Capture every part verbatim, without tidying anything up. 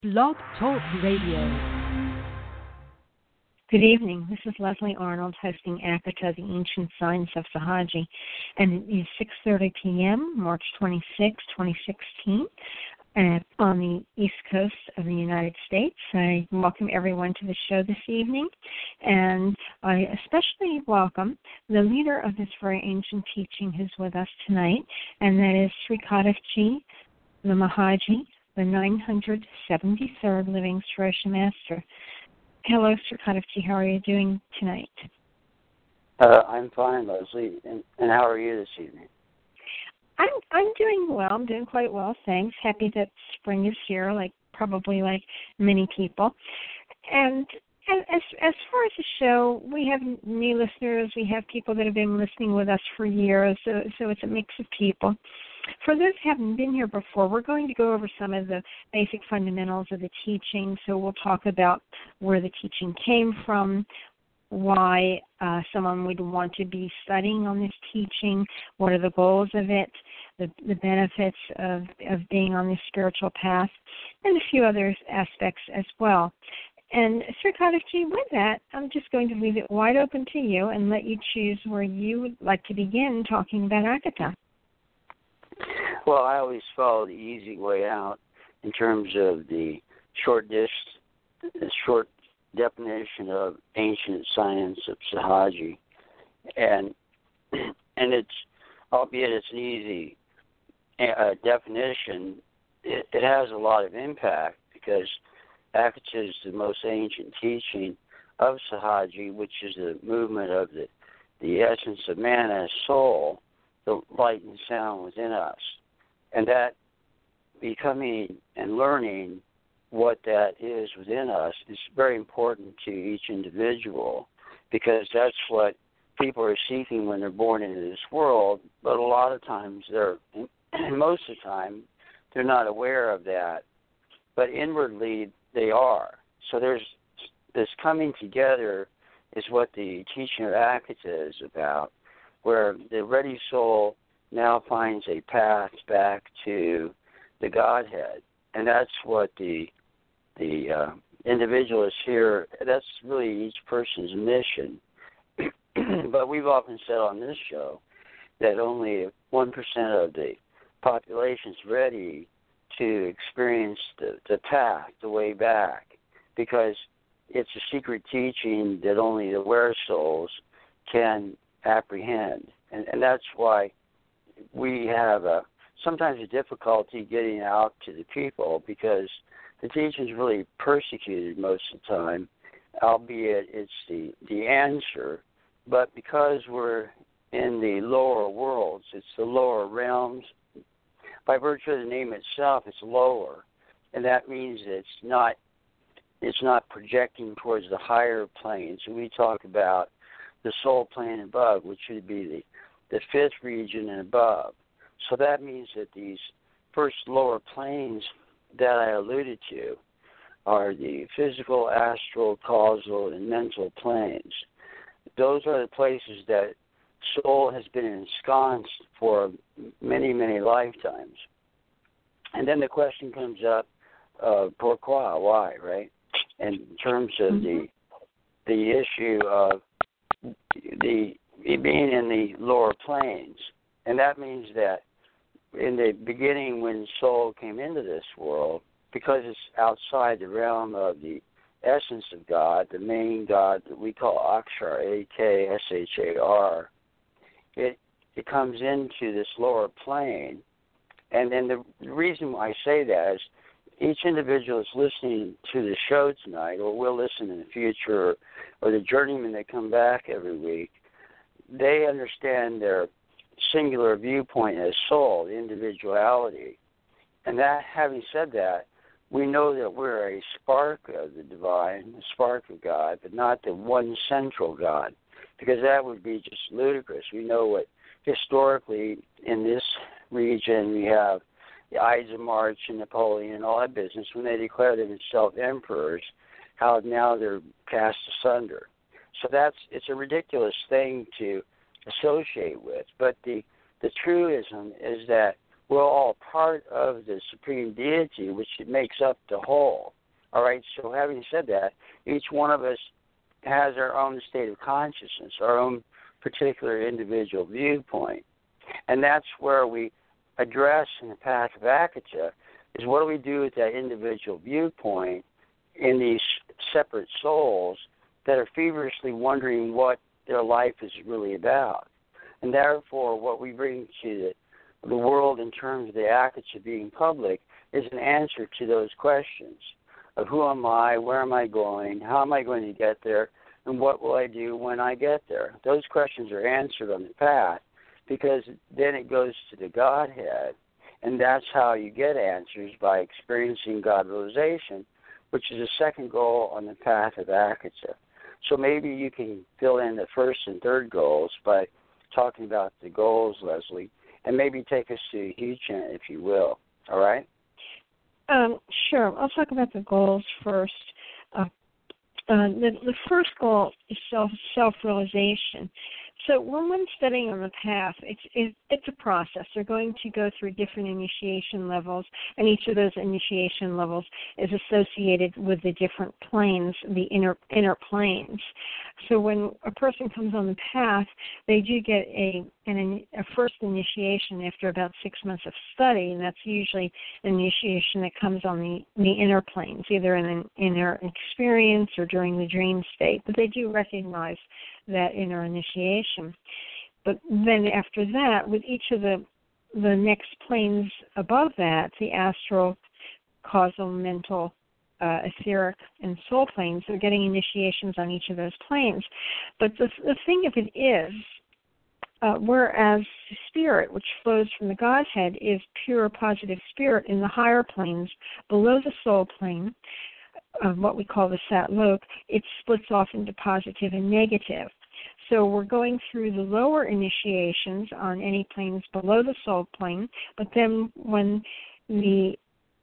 Blog Talk Radio. Good evening. This is Leslie Arnold hosting Akata, the Ancient Science of Sahaji, and it is six thirty p.m., March twenty-sixth, twenty sixteen, uh, on the East Coast of the United States. I welcome everyone to the show this evening, and I especially welcome the leader of this very ancient teaching who's with us tonight, and that is Sri Kadavji, the Mahaji, the nine hundred seventy-third Living Srosha Master. Hello, Sri Kadavji. How are you doing tonight? Uh, I'm fine, Leslie. And, and how are you this evening? I'm I'm doing well. I'm doing quite well, thanks. Happy that spring is here, like probably like many people. And as as far as the show, we have new listeners. We have people that have been listening with us for years, so so it's a mix of people. For those who haven't been here before, we're going to go over some of the basic fundamentals of the teaching. So we'll talk about where the teaching came from, why uh, someone would want to be studying on this teaching, what are the goals of it, the, the benefits of, of being on this spiritual path, and a few other aspects as well. And Sri Kadavji, with that, I'm just going to leave it wide open to you and let you choose where you would like to begin talking about Akata. Well, I always follow the easy way out in terms of the short dis, the short definition of ancient science of Sahaji, and and it's, albeit it's an easy uh, definition, it, it has a lot of impact because Akata is the most ancient teaching of Sahaji, which is the movement of the the essence of man as soul, the light and sound within us. And that becoming and learning what that is within us is very important to each individual because that's what people are seeking when they're born into this world. But a lot of times they're, and most of the time, they're not aware of that. But inwardly they are. So there's this coming together is what the teaching of Akata is about, where the ready soul now finds a path back to the Godhead, and that's what the the uh, individual is here. That's really each person's mission. But we've often said on this show that only one percent of the population is ready to experience the, the path, the way back, because it's a secret teaching that only the aware souls can apprehend, and, and that's why we have a, sometimes a difficulty getting out to the people because the teaching is really persecuted most of the time, albeit it's the, the answer. But because we're in the lower worlds, it's the lower realms, by virtue of the name itself, it's lower. And that means it's not it's not projecting towards the higher planes. And we talk about the soul plane above, which would be the the fifth region and above. So that means that these first lower planes that I alluded to are the physical, astral, causal, and mental planes. Those are the places that soul has been ensconced for many, many lifetimes. And then the question comes up, uh, pourquoi, why, right? And in terms of the the issue of the being in the lower planes. And that means that in the beginning when soul came into this world, because it's outside the realm of the essence of God, the main God that we call Akshar, A K S H A R, it, it comes into this lower plane. And then the reason why I say that is each individual is listening to the show tonight, or will listen in the future, or the journeymen that come back every week, they understand their singular viewpoint as soul, the individuality. And that, having said that, we know that we're a spark of the divine, a spark of God, but not the one central God, because that would be just ludicrous. We know what historically in this region we have the Ides of March and Napoleon and all that business, when they declared themselves emperors, how now they're cast asunder. So that's it's a ridiculous thing to associate with. But the, the truism is that we're all part of the supreme deity, which makes up the whole. All right, so having said that, each one of us has our own state of consciousness, our own particular individual viewpoint. And that's where we address in the path of Akata is what do we do with that individual viewpoint in these separate souls that are feverishly wondering what their life is really about. And therefore, what we bring to the, the world in terms of the Akata being public is an answer to those questions of who am I, where am I going, how am I going to get there, and what will I do when I get there. Those questions are answered on the path because then it goes to the Godhead, and that's how you get answers, by experiencing God realization, which is the second goal on the path of Akata. So maybe you can fill in the first and third goals by talking about the goals, Leslie, and maybe take us to Hugh-chan, if you will. All right? Um, sure. I'll talk about the goals first. Uh, uh, the, the first goal is self, self-realization. So when one's studying on the path, it's, it, it's a process. They're going to go through different initiation levels, and each of those initiation levels is associated with the different planes, the inner inner planes. So when a person comes on the path, they do get a, an, a first initiation after about six months of study, and that's usually an initiation that comes on the, the inner planes, either in an inner experience or during the dream state. But they do recognize that inner initiation. But then after that, with each of the the next planes above that, the astral, causal, mental, uh, etheric, and soul planes, they're getting initiations on each of those planes. But the, the thing of it is, uh, whereas spirit, which flows from the Godhead, is pure positive spirit in the higher planes, below the soul plane, of what we call the Satlok, it splits off into positive and negative. So we're going through the lower initiations on any planes below the soul plane, but then when the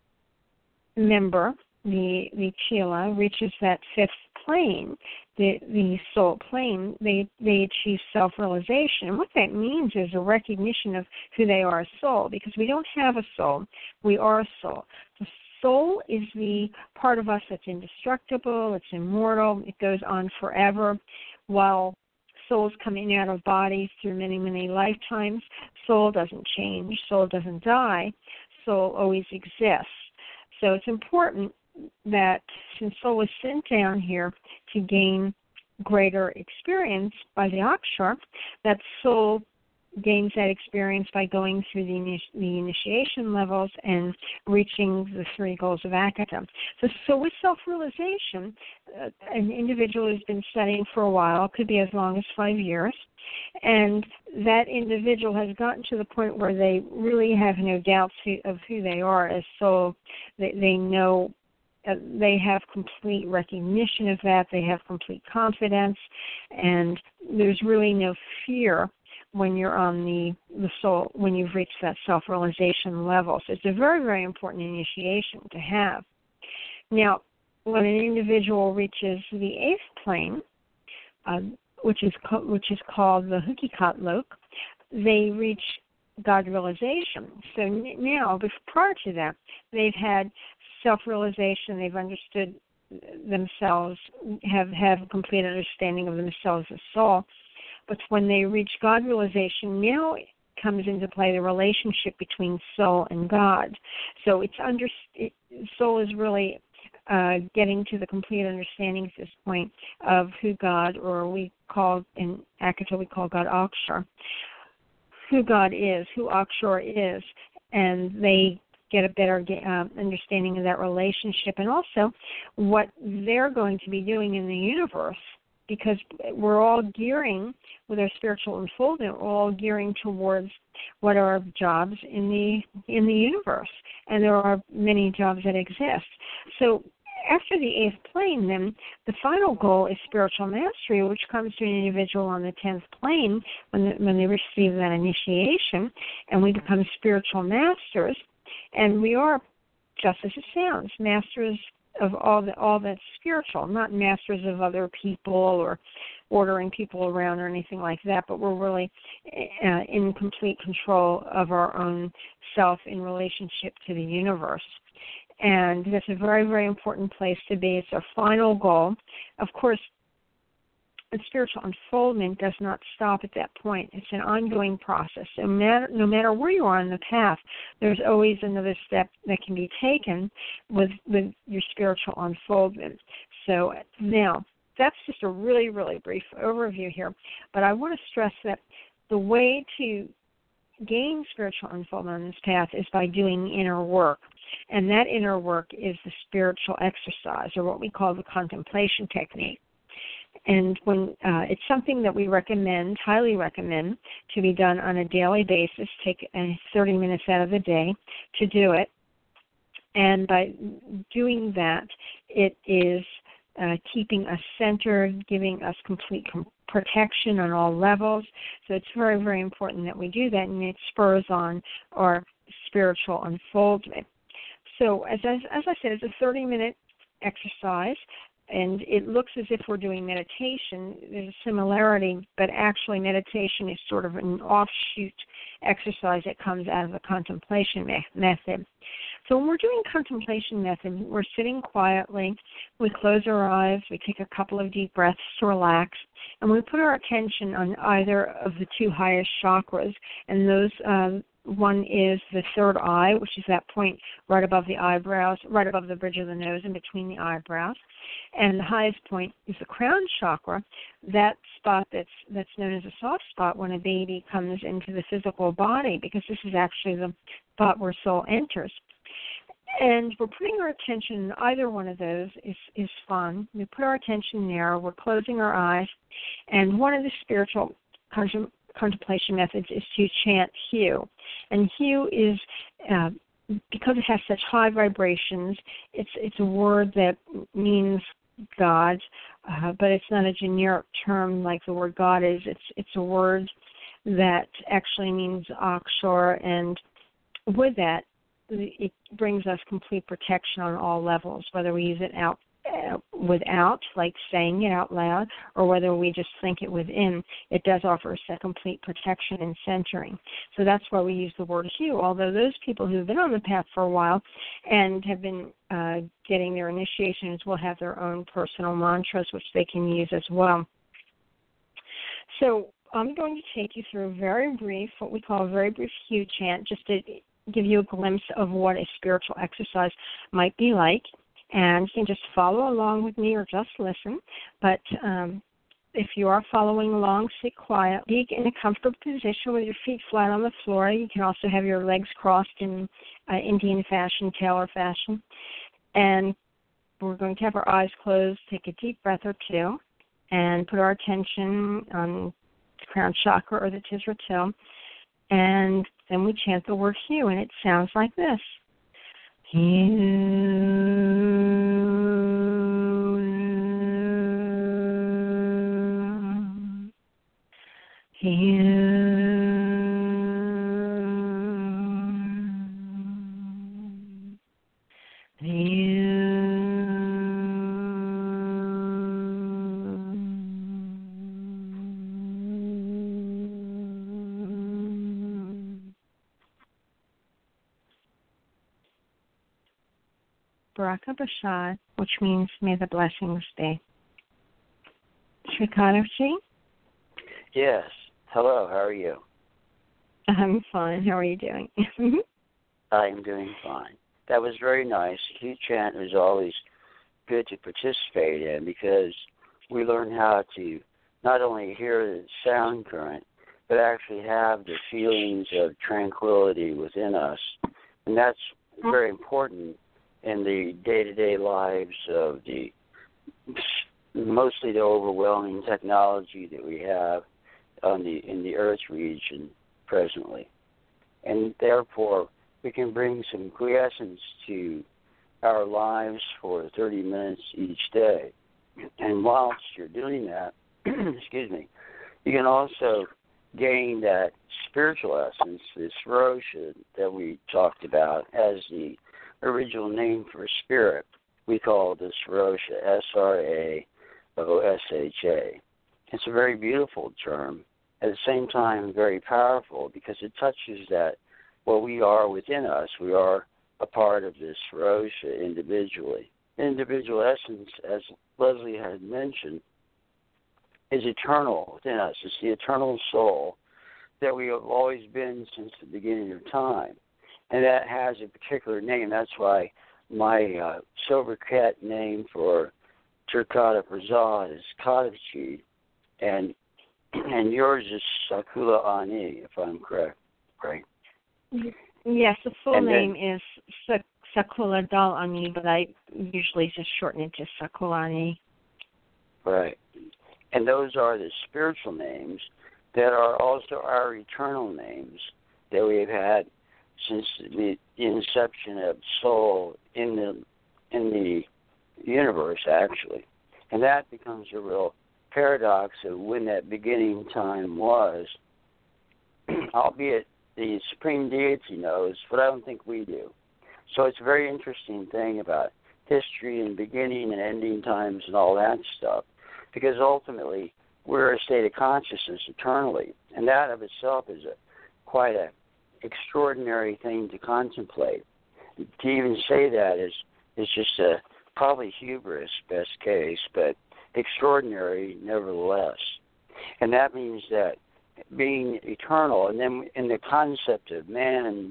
member, the the Chela, reaches that fifth plane, the the soul plane, they, they achieve self-realization. And what that means is a recognition of who they are as soul, because we don't have a soul, we are a soul. The soul is the part of us that's indestructible, it's immortal, it goes on forever, while souls coming out of bodies through many, many lifetimes, soul doesn't change, soul doesn't die, soul always exists. So it's important that since soul was sent down here to gain greater experience by the Akshar, that soul gains that experience by going through the, initi- the initiation levels and reaching the three goals of Akata. So, so with self-realization, uh, an individual has been studying for a while, it could be as long as five years, and that individual has gotten to the point where they really have no doubts of who they are as soul. They, they know, uh, they have complete recognition of that, they have complete confidence, and there's really no fear when you're on the, the soul, when you've reached that self-realization level. So it's a very, very important initiation to have. Now, when an individual reaches the eighth plane, uh, which is co- which is called the Hukikat Lok, they reach God realization. So n- now, before, prior to that, they've had self-realization, they've understood themselves, have, have a complete understanding of themselves as soul. But when they reach God realization, now it comes into play the relationship between soul and God. So it's under, it, soul is really uh, getting to the complete understanding at this point of who God, or we call, in Akata we call God Akshar, who God is, who Akshar is, and they get a better uh, understanding of that relationship, and also what they're going to be doing in the universe, because we're all gearing, with our spiritual unfoldment, we're all gearing towards what are our jobs in the in the universe, and there are many jobs that exist. So after the eighth plane, then the final goal is spiritual mastery, which comes to an individual on the tenth plane when the, when they receive that initiation, and we become spiritual masters, and we are, just as it sounds, masters of all the all that's spiritual, not masters of other people or ordering people around or anything like that, but we're really uh, in complete control of our own self in relationship to the universe. And that's a very, very important place to be. It's our final goal. Of course, the spiritual unfoldment does not stop at that point. It's an ongoing process. So no matter, no matter where you are on the path, there's always another step that can be taken with, with your spiritual unfoldment. So now, that's just a really, really brief overview here. But I want to stress that the way to gain spiritual unfoldment on this path is by doing inner work. And that inner work is the spiritual exercise, or what we call the contemplation technique. And when uh, it's something that we recommend, highly recommend, to be done on a daily basis. Take uh, thirty minutes out of the day to do it. And by doing that, it is uh, keeping us centered, giving us complete com- protection on all levels. So it's very, very important that we do that, and it spurs on our spiritual unfoldment. So as, as, as I said, it's a thirty-minute exercise. And it looks as if we're doing meditation. There's a similarity, but actually meditation is sort of an offshoot exercise that comes out of the contemplation me- method. So when we're doing contemplation method, we're sitting quietly, we close our eyes, we take a couple of deep breaths to relax, and we put our attention on either of the two highest chakras, and those um, one is the third eye, which is that point right above the eyebrows, right above the bridge of the nose and between the eyebrows. And the highest point is the crown chakra, that spot that's that's known as a soft spot when a baby comes into the physical body, because this is actually the spot where soul enters. And we're putting our attention in either one of those is, is fun. We put our attention there, we're closing our eyes, and one of the spiritual contem- contemplation methods is to chant Hu. And Hu is, uh, because it has such high vibrations, it's it's a word that means God, uh, but it's not a generic term like the word God is. It's it's a word that actually means Akshar, and with that, it brings us complete protection on all levels, whether we use it out uh, without, like saying it out loud, or whether we just think it within. It does offer us a complete protection and centering. So that's why we use the word Hu, although those people who've been on the path for a while and have been uh, getting their initiations will have their own personal mantras, which they can use as well. So I'm going to take you through a very brief, what we call a very brief Hu chant, just to give you a glimpse of what a spiritual exercise might be like. And you can just follow along with me or just listen. But um, if you are following along, sit quiet. Be in a comfortable position with your feet flat on the floor. You can also have your legs crossed in uh, Indian fashion, tailor fashion. And we're going to have our eyes closed, take a deep breath or two, and put our attention on the crown chakra or the Tisratil. And then we chant the word Hu, and it sounds like this. Hu, Hu, Baraka Bashad, which means may the blessings be. Srikadavji? Yes. Hello, how are you? I'm fine. How are you doing? I'm doing fine. That was very nice. Hu chant is always good to participate in because we learn how to not only hear the sound current, but actually have the feelings of tranquility within us. And that's very important in the day-to-day lives of the mostly the overwhelming technology that we have on the in the Earth's region presently. And therefore, we can bring some quiescence to our lives for thirty minutes each day. And whilst you're doing that, excuse me, you can also gain that spiritual essence, this Rosha that we talked about as the original name for spirit. we call the Sarosha, S R A O S H A. It's a very beautiful term, at the same time very powerful, because it touches that what we are within us. We are a part of this Sarosha individually. Individual essence, as Leslie had mentioned, is eternal within us. It's the eternal soul that we have always been since the beginning of time. And that has a particular name. That's why my uh, silver cat name for Turkata Prasad is Kadachi, and and yours is Sakula Ani, if I'm correct, right? Yes, the full and name then, is Sakula Dal Ani, but I usually just shorten it to Sakula Ani. Right. And those are the spiritual names that are also our eternal names that we've had since the inception of soul in the in the universe, actually. And that becomes a real paradox of when that beginning time was, albeit the Supreme Deity knows, but I don't think we do. So it's a very interesting thing about history and beginning and ending times and all that stuff, because ultimately we're a state of consciousness eternally, and that of itself is a quite a extraordinary thing to contemplate. To even say that is is just a probably hubris, best case, but extraordinary nevertheless. And that means that being eternal, and then in the concept of man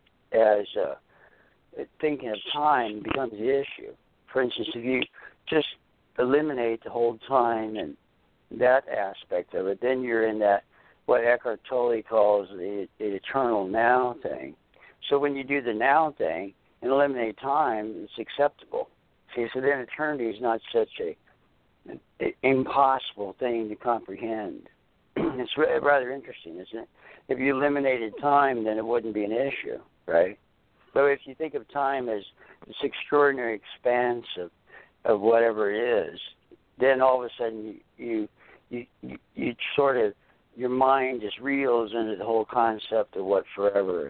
as uh, thinking of time becomes the issue. For instance, if you just eliminate the whole time and that aspect of it, then you're in that what Eckhart Tolle calls the, the eternal now thing. So when you do the now thing and eliminate time, it's acceptable. See, so then eternity is not such a an impossible thing to comprehend. It's rather interesting, isn't it? If you eliminated time, then it wouldn't be an issue, right? But if you think of time as this extraordinary expanse of, of whatever it is, then all of a sudden you you, you you sort of, your mind just reels into the whole concept of what forever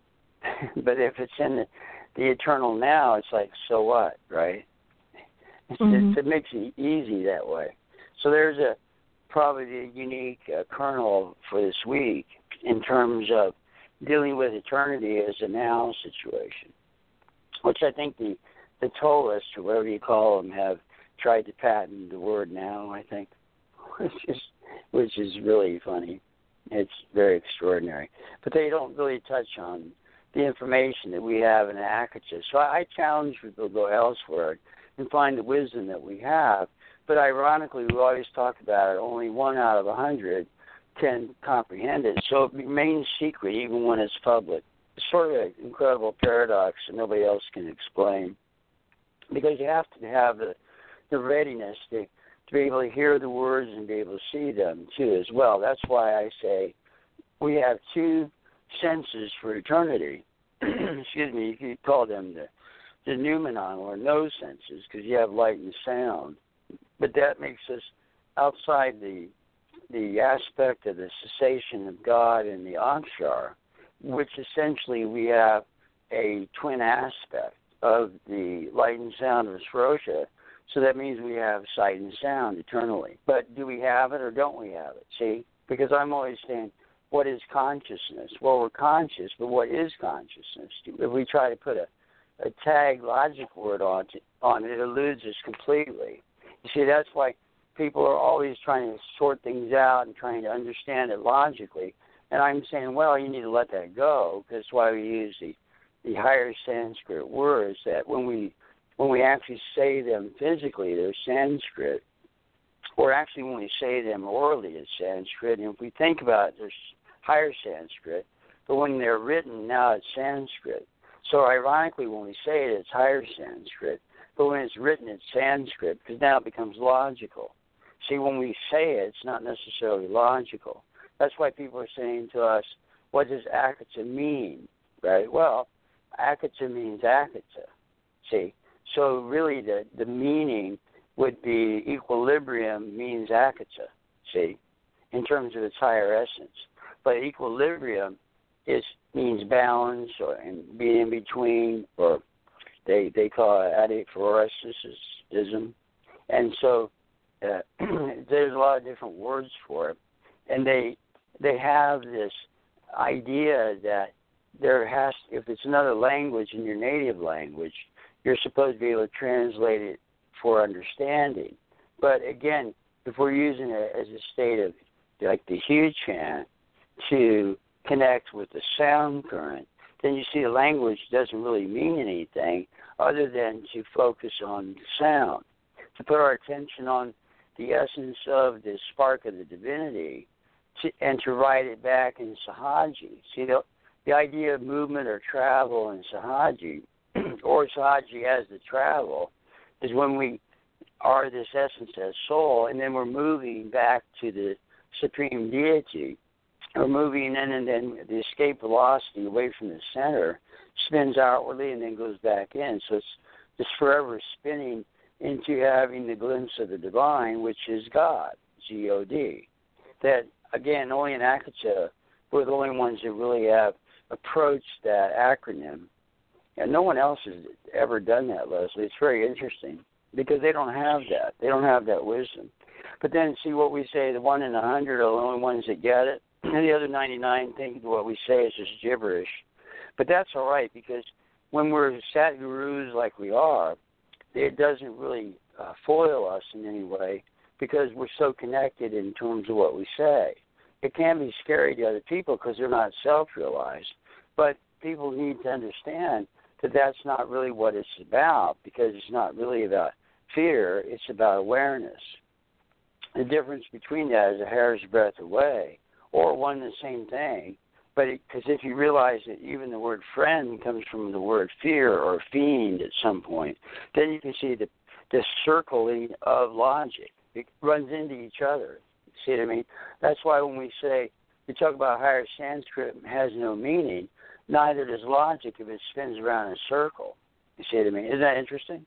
is. But if it's in the, the eternal now, it's like, so what, right? It's, mm-hmm. it's, it makes it easy that way. So there's a probably the unique uh, kernel for this week in terms of dealing with eternity as a now situation, which I think the, the Tollists, or whatever you call them, have tried to patent the word now, I think, which is, which is really funny. It's very extraordinary. But they don't really touch on the information that we have in Akatcha. So I, I challenge people to go elsewhere and find the wisdom that we have. But ironically, we always talk about it. Only one out of a hundred can comprehend it. So it remains secret even when it's public. It's sort of an incredible paradox that nobody else can explain. Because you have to have the, the readiness to, to be able to hear the words and be able to see them, too, as well. That's why I say we have two senses for eternity. Excuse me, you could call them the, the noumenon, or no senses, because you have light and sound. But that makes us outside the the aspect of the cessation of God and the Akshar, which essentially we have a twin aspect of the light and sound of Sarosha. So that means we have sight and sound eternally. But do we have it or don't we have it? See? Because I'm always saying, what is consciousness? Well, we're conscious, but what is consciousness? If we try to put a, a tag logic word on it, on it, it eludes us completely. You see, that's why people are always trying to sort things out and trying to understand it logically. And I'm saying, well, you need to let that go, because that's why we use the, the higher Sanskrit words, that when we when we actually say them physically, they're Sanskrit, or actually when we say them orally, it's Sanskrit. And if we think about it, there's higher Sanskrit, but when they're written, now it's Sanskrit. So ironically, when we say it, it's higher Sanskrit, but when it's written, it's Sanskrit, because now it becomes logical. See, when we say it, it's not necessarily logical. That's why people are saying to us, what does Akatcha mean, right? Well, Akatcha means Akatcha, see? So really the, the meaning would be equilibrium means Akatcha, see, in terms of its higher essence. But equilibrium is means balance, or and being in between, or They they call it adiaphoresis-ism. And so uh, there's a lot of different words for it. And they they have this idea that there has, if it's another language in your native language, you're supposed to be able to translate it for understanding. But again, if we're using it as a state of like the hue chant to connect with the sound current, then you see the language doesn't really mean anything other than to focus on the sound, to put our attention on the essence of the spark of the divinity, to, and to write it back in Sahaji. See, the, the idea of movement or travel in Sahaji, or Sahaji as the travel, is when we are this essence as soul, and then we're moving back to the Supreme Deity. We're moving in, and then the escape velocity away from the center spins outwardly and then goes back in. So it's just forever spinning into having the glimpse of the divine, which is God, G O D. That, again, only in Akata, we're the only ones that really have approached that acronym. And no one else has ever done that, Leslie. It's very interesting because they don't have that. They don't have that wisdom. But then, see what we say, the one in a hundred are the only ones that get it. And the other ninety-nine think what we say is just gibberish. But that's all right, because when we're sat gurus like we are, it doesn't really uh, foil us in any way because we're so connected in terms of what we say. It can be scary to other people because they're not self-realized. But people need to understand that that's not really what it's about, because it's not really about fear. It's about awareness. The difference between that is a hair's breadth away, or one and the same thing. But because if you realize that even the word friend comes from the word fear or fiend at some point, then you can see the, the circling of logic. It runs into each other. See what I mean? That's why when we say, we talk about higher Sanskrit has no meaning, neither does logic if it spins around in a circle. You see what I mean? Isn't that interesting?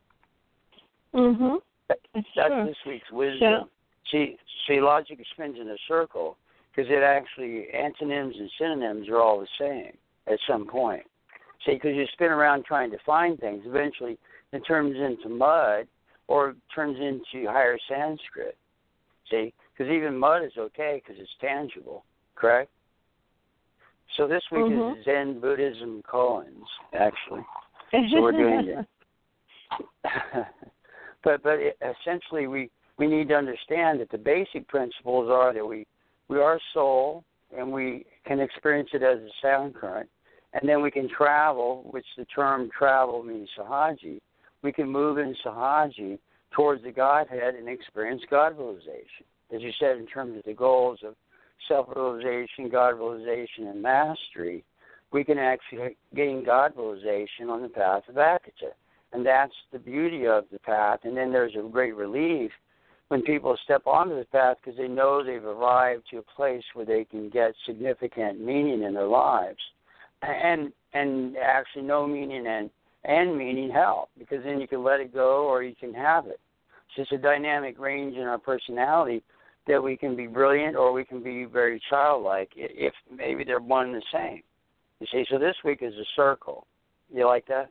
Mm-hmm. That, that's that's true. this week's wisdom. So, see, see, logic spins in a circle because it actually, antonyms and synonyms are all the same at some point. See, because you spin around trying to find things, eventually it turns into mud or turns into higher Sanskrit. See, because even mud is okay because it's tangible, correct? So this week mm-hmm. is Zen Buddhism koans, actually. So we're doing it. but but it, essentially we, we need to understand that the basic principles are that we, we are soul and we can experience it as a sound current, and then we can travel, which the term travel means Sahaji. We can move in Sahaji towards the Godhead and experience God realization. As you said, in terms of the goals of self-realization, God realization, and mastery, we can actually gain God realization on the path of Akata. And that's the beauty of the path. And then there's a great relief when people step onto the path because they know they've arrived to a place where they can get significant meaning in their lives. And and actually no meaning and, and meaning help, because then you can let it go or you can have it. So it's a dynamic range in our personality that we can be brilliant or we can be very childlike if maybe they're one and the same. You see, so this week is a circle. You like that?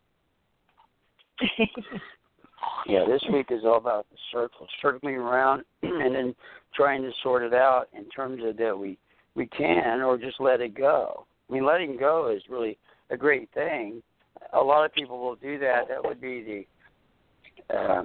Yeah, this week is all about the circle, circling around and then trying to sort it out in terms of that we, we can or just let it go. I mean, letting go is really a great thing. A lot of people will do that. That would be the uh,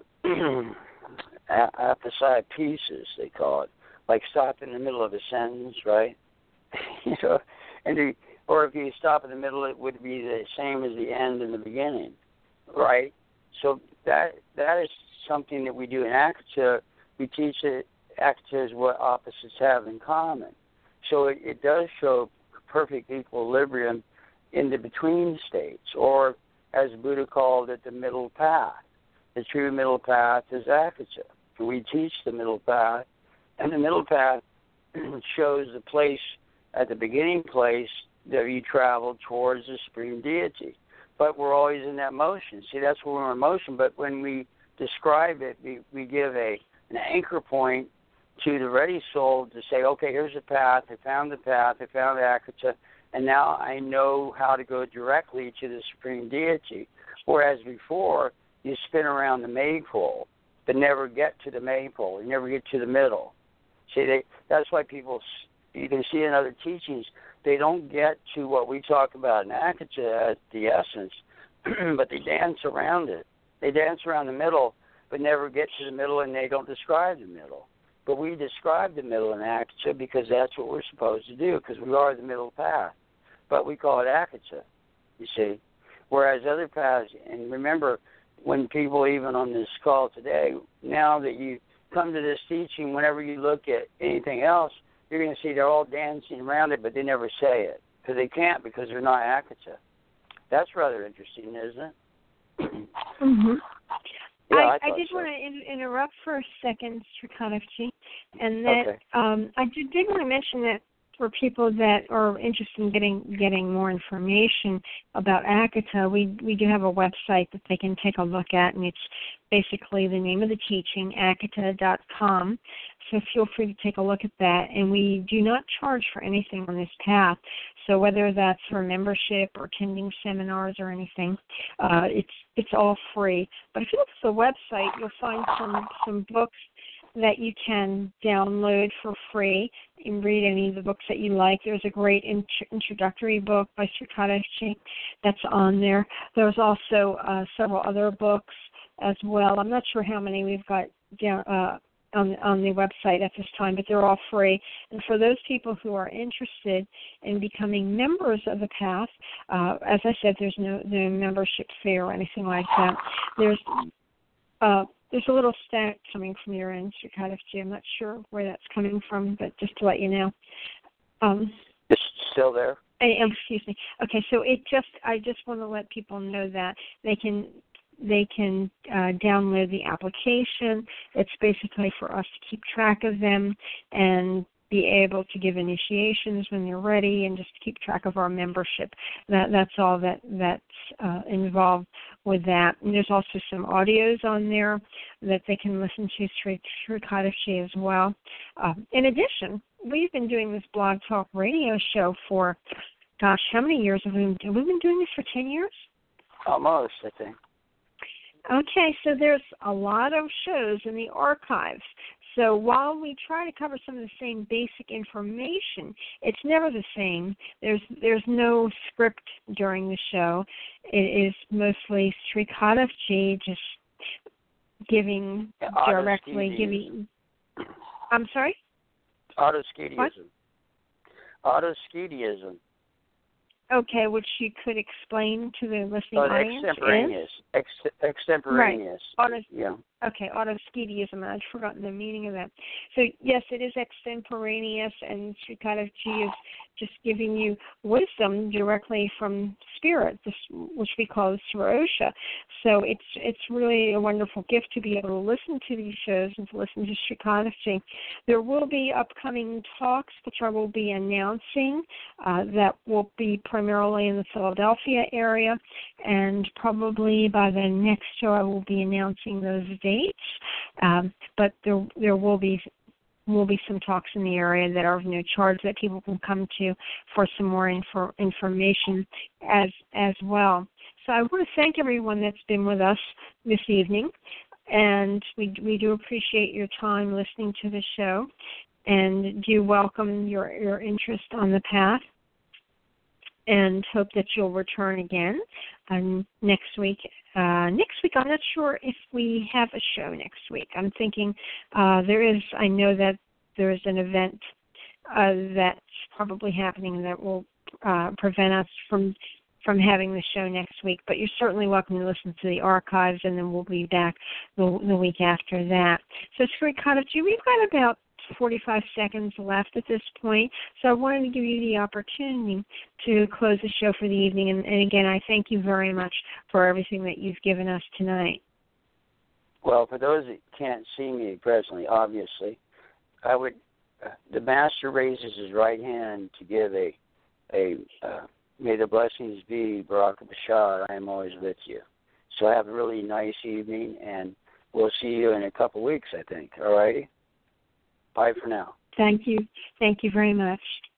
apposite pieces, they call it. Like stop in the middle of a sentence, right? you know, and the, or if you stop in the middle, it would be the same as the end and the beginning, right? So that that is something that we do in Akata. We teach that Akata is what opposites have in common. So it, it does show perfect equilibrium in the between states, or as Buddha called it, the middle path. The true middle path is Akata. We teach the middle path. And the middle path shows the place, at the beginning place, that you travel towards the Supreme Deity. But we're always in that motion. See, that's where we're in motion. But when we describe it, we, we give a an anchor point to the ready soul to say, okay, here's the path. I found the path. I found Akata. And now I know how to go directly to the Supreme Deity. Whereas before, you spin around the maypole, but never get to the maypole. You never get to the middle. See, they, that's why people, you can see in other teachings, they don't get to what we talk about in Akata at the essence, but they dance around it. They dance around the middle, but never get to the middle, and they don't describe the middle. But we describe the middle in Akata because that's what we're supposed to do, because we are the middle path. But we call it Akata, you see. Whereas other paths, and remember, when people even on this call today, now that you come to this teaching, whenever you look at anything else, you're going to see they're all dancing around it, but they never say it, because they can't, because they're not Akata. That's rather interesting, isn't it? Mm-hmm. Yeah, I, I, I did so. want to in, interrupt for a second, Srikadevji, and that okay. um, I did, did want to mention that for people that are interested in getting getting more information about Akata, we we do have a website that they can take a look at, and it's basically the name of the teaching, akata dot com. So feel free to take a look at that. And we do not charge for anything on this path. So whether that's for membership or attending seminars or anything, uh, it's it's all free. But if you look at the website, you'll find some some books that you can download for free and read any of the books that you like. There's a great int- introductory book by Srikadevji that's on there. There's also uh, several other books as well. I'm not sure how many we've got down uh, on, on the website at this time, but they're all free. And for those people who are interested in becoming members of the path, uh, as I said, there's no, no membership fee or anything like that. There's uh, There's a little stack coming from your end, Srikadevji. I'm not sure where that's coming from, but just to let you know. Um, It's still there? I, excuse me. Okay, so it just I just want to let people know that they can they can uh, download the application. It's basically for us to keep track of them and be able to give initiations when they're ready, and just keep track of our membership. That that's all that that's uh, involved with that. And there's also some audios on there that they can listen to through Srikadevji as well. Uh, in addition, we've been doing this Blog Talk radio show for, gosh, how many years have we been doing? We've been doing this for ten years? Almost, I think. Okay, so there's a lot of shows in the archives. So while we try to cover some of the same basic information, it's never the same. There's there's no script during the show. It is mostly Srikadevji just giving Yeah, directly, giving. I'm sorry? Autoschediasm. Autoschediasm. Okay, which you could explain to the listening oh, audience. Extemporaneous. Ex- extemporaneous. Right. Auto- yeah. Okay, autoschediasm. I'd forgotten the meaning of that. So, yes, it is extemporaneous, and Srikadevji is just giving you wisdom directly from Spirit, which we call Sarosha. So it's it's really a wonderful gift to be able to listen to these shows and to listen to Srikadevji. There will be upcoming talks, which I will be announcing, uh, that will be primarily in the Philadelphia area, and probably by the next show I will be announcing those dates. Um, but there there will be will be some talks in the area that are of no charge that people can come to for some more info, information as as well. So I want to thank everyone that's been with us this evening, and we we do appreciate your time listening to the show, and do welcome your your interest on the path, and hope that you'll return again um, next week. Uh, next week, I'm not sure if we have a show next week. I'm thinking uh, there is, I know that there is an event uh, that's probably happening that will uh, prevent us from from having the show next week, but you're certainly welcome to listen to the archives, and then we'll be back the, the week after that. So, Srikadevji, we've got about forty-five seconds left at this point, so I wanted to give you the opportunity to close the show for the evening. And, and again, I thank you very much for everything that you've given us tonight. Well, for those that can't see me presently, obviously, I would. Uh, the Master raises his right hand to give a a. Uh, May the blessings be, Barak Bashar, I am always with you. So have a really nice evening, and we'll see you in a couple weeks, I think. All righty? Bye for now. Thank you. Thank you very much.